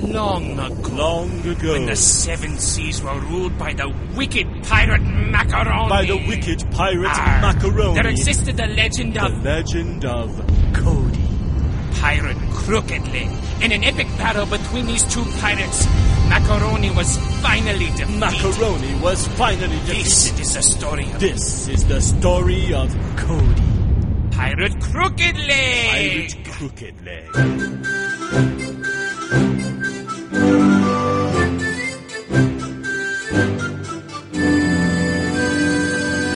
Long ago. Long ago. When the seven seas were ruled by the wicked pirate Macaroni. By the wicked pirate Macaroni. There existed the legend of... The legend of... Cody. Pirate Crooked Leg. In an epic battle between these two pirates, Macaroni was finally defeated. Macaroni was finally defeated. This is the story of... This is the story of Cody. Pirate Crooked Leg. Pirate Crooked Leg.